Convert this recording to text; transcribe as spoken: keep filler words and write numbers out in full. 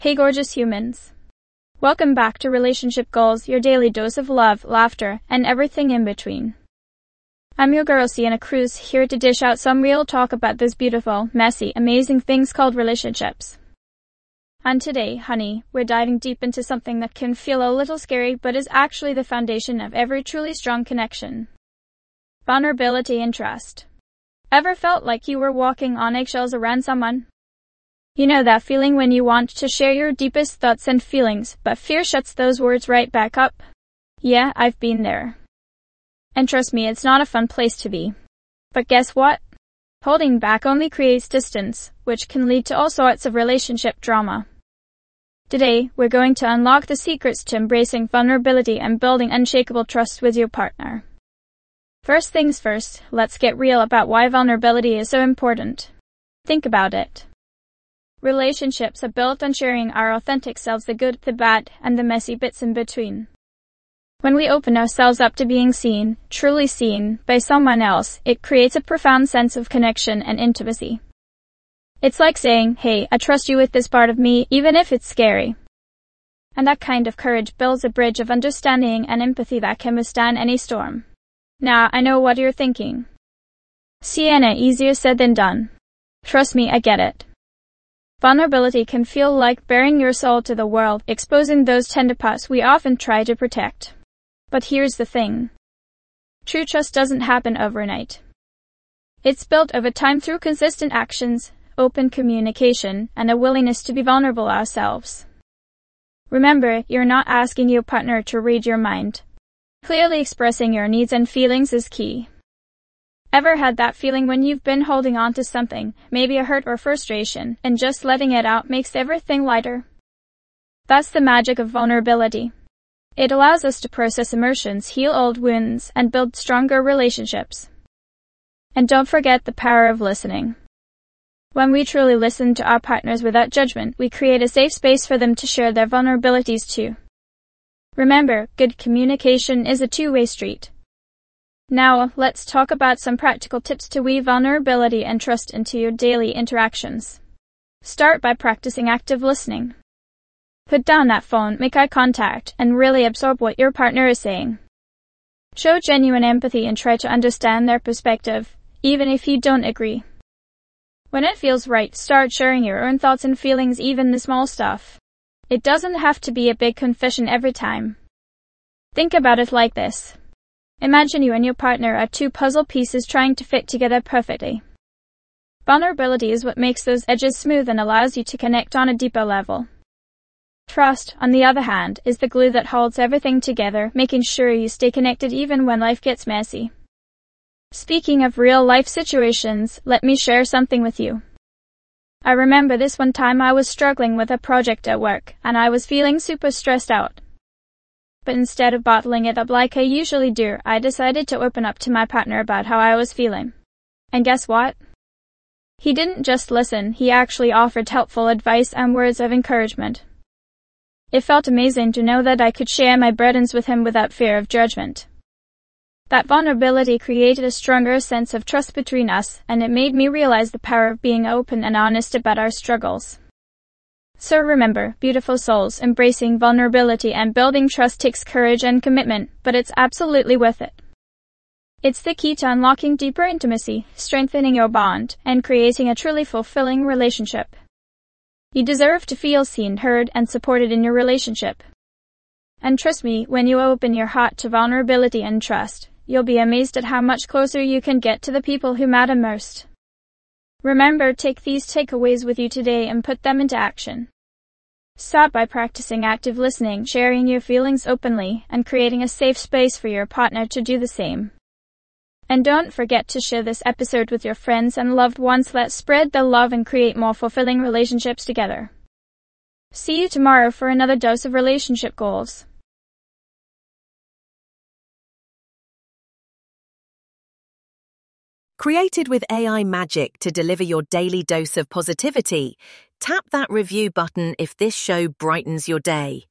Hey gorgeous humans. Welcome back to Relationship Goals, your daily dose of love, laughter, and everything in between. I'm your girl Sienna Cruz, here to dish out some real talk about those beautiful, messy, amazing things called relationships. And today, honey, we're diving deep into something that can feel a little scary but is actually the foundation of every truly strong connection. Vulnerability and trust. Ever felt like you were walking on eggshells around someone? You know that feeling when you want to share your deepest thoughts and feelings, but fear shuts those words right back up? Yeah, I've been there. And trust me, it's not a fun place to be. But guess what? Holding back only creates distance, which can lead to all sorts of relationship drama. Today, we're going to unlock the secrets to embracing vulnerability and building unshakable trust with your partner. First things first, let's get real about why vulnerability is so important. Think about it. Relationships are built on sharing our authentic selves, the good, the bad, and the messy bits in between. When we open ourselves up to being seen, truly seen, by someone else, it creates a profound sense of connection and intimacy. It's like saying, hey, I trust you with this part of me, even if it's scary. And that kind of courage builds a bridge of understanding and empathy that can withstand any storm. Now, I know what you're thinking. Sienna, easier said than done. Trust me, I get it. Vulnerability can feel like baring your soul to the world, exposing those tender parts we often try to protect. But here's the thing. True trust doesn't happen overnight. It's built over time through consistent actions, open communication, and a willingness to be vulnerable ourselves. Remember, you're not asking your partner to read your mind. Clearly expressing your needs and feelings is key. Ever had that feeling when you've been holding on to something, maybe a hurt or frustration, and just letting it out makes everything lighter? That's the magic of vulnerability. It allows us to process emotions, heal old wounds, and build stronger relationships. And don't forget the power of listening. When we truly listen to our partners without judgment, we create a safe space for them to share their vulnerabilities too. Remember, good communication is a two-way street. Now, let's talk about some practical tips to weave vulnerability and trust into your daily interactions. Start by practicing active listening. Put down that phone, make eye contact, and really absorb what your partner is saying. Show genuine empathy and try to understand their perspective, even if you don't agree. When it feels right, start sharing your own thoughts and feelings, even the small stuff. It doesn't have to be a big confession every time. Think about it like this. Imagine you and your partner are two puzzle pieces trying to fit together perfectly. Vulnerability is what makes those edges smooth and allows you to connect on a deeper level. Trust, on the other hand, is the glue that holds everything together, making sure you stay connected even when life gets messy. Speaking of real-life situations, let me share something with you. I remember this one time I was struggling with a project at work, and I was feeling super stressed out. But instead of bottling it up like I usually do, I decided to open up to my partner about how I was feeling. And guess what? He didn't just listen, he actually offered helpful advice and words of encouragement. It felt amazing to know that I could share my burdens with him without fear of judgment. That vulnerability created a stronger sense of trust between us, and it made me realize the power of being open and honest about our struggles. So remember, beautiful souls, embracing vulnerability and building trust takes courage and commitment, but it's absolutely worth it. It's the key to unlocking deeper intimacy, strengthening your bond, and creating a truly fulfilling relationship. You deserve to feel seen, heard, and supported in your relationship. And trust me, when you open your heart to vulnerability and trust, you'll be amazed at how much closer you can get to the people who matter most. Remember, take these takeaways with you today and put them into action. Start by practicing active listening, sharing your feelings openly, and creating a safe space for your partner to do the same. And don't forget to share this episode with your friends and loved ones. Let's spread the love and create more fulfilling relationships together. See you tomorrow for another dose of relationship goals. Created with A I magic to deliver your daily dose of positivity, tap that review button if this show brightens your day.